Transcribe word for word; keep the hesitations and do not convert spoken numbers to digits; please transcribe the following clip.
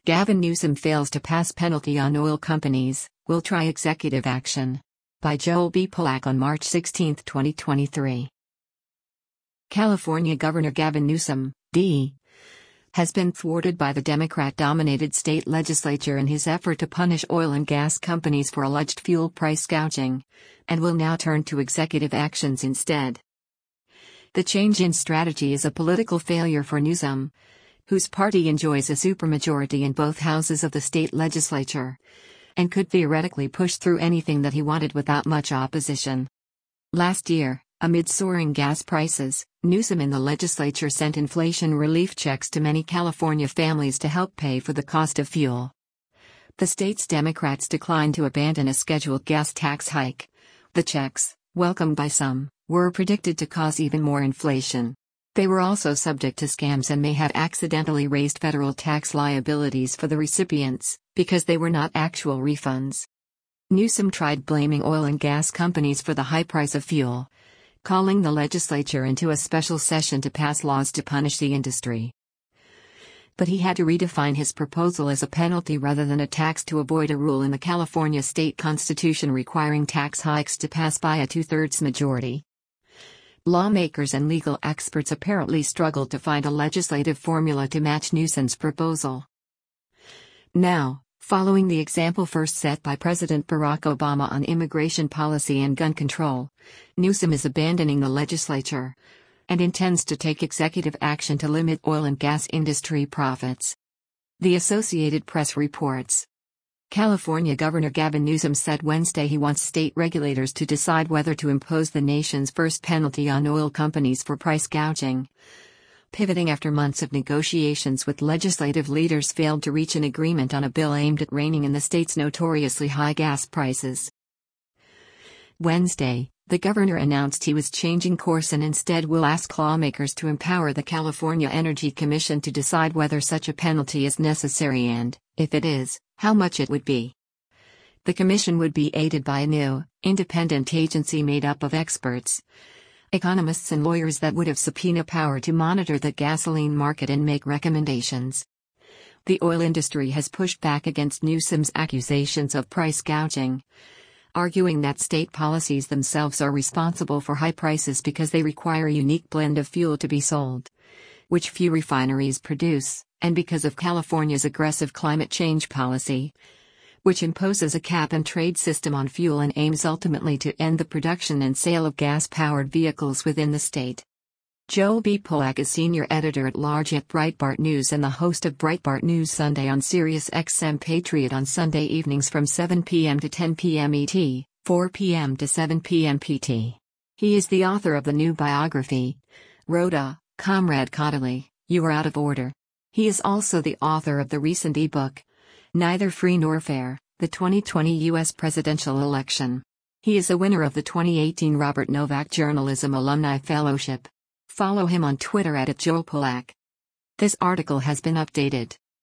Gavin Newsom fails to pass penalty on oil companies, will try executive action. By Joel B. Polak on March sixteenth, twenty twenty-three. California Governor Gavin Newsom, D. has been thwarted by the Democrat-dominated state legislature in his effort to punish oil and gas companies for alleged fuel price gouging, and will now turn to executive actions instead. The change in strategy is a political failure for Newsom, whose party enjoys a supermajority in both houses of the state legislature, and could theoretically push through anything that he wanted without much opposition. Last year, amid soaring gas prices, Newsom in the legislature sent inflation relief checks to many California families to help pay for the cost of fuel. The state's Democrats declined to abandon a scheduled gas tax hike. The checks, welcomed by some, were predicted to cause even more inflation. They were also subject to scams and may have accidentally raised federal tax liabilities for the recipients, because they were not actual refunds. Newsom tried blaming oil and gas companies for the high price of fuel, calling the legislature into a special session to pass laws to punish the industry. But he had to redefine his proposal as a penalty rather than a tax to avoid a rule in the California state constitution requiring tax hikes to pass by a two-thirds majority. Lawmakers and legal experts apparently struggled to find a legislative formula to match Newsom's proposal. Now, following the example first set by President Barack Obama on immigration policy and gun control, Newsom is abandoning the legislature and intends to take executive action to limit oil and gas industry profits. The Associated Press reports. California Governor Gavin Newsom said Wednesday he wants state regulators to decide whether to impose the nation's first penalty on oil companies for price gouging, pivoting after months of negotiations with legislative leaders failed to reach an agreement on a bill aimed at reining in the state's notoriously high gas prices. Wednesday, the governor announced he was changing course and instead will ask lawmakers to empower the California Energy Commission to decide whether such a penalty is necessary and, if it is, how much it would be. The commission would be aided by a new, independent agency made up of experts, economists and lawyers that would have subpoena power to monitor the gasoline market and make recommendations. The oil industry has pushed back against Newsom's accusations of price gouging, arguing that state policies themselves are responsible for high prices because they require a unique blend of fuel to be sold, which few refineries produce, and because of California's aggressive climate change policy, which imposes a cap-and-trade system on fuel and aims ultimately to end the production and sale of gas-powered vehicles within the state. Joel B. Polak is senior editor-at-large at Breitbart News and the host of Breitbart News Sunday on Sirius X M Patriot on Sunday evenings from seven p m to ten p m E T, four p m to seven p m P T. He is the author of the new biography, Rhoda, Comrade Caudill, You Are Out of Order. He is also the author of the recent e-book, Neither Free Nor Fair, the twenty twenty U S Presidential Election. He is a winner of the twenty eighteen Robert Novak Journalism Alumni Fellowship. Follow him on Twitter at Joel Polak. This article has been updated.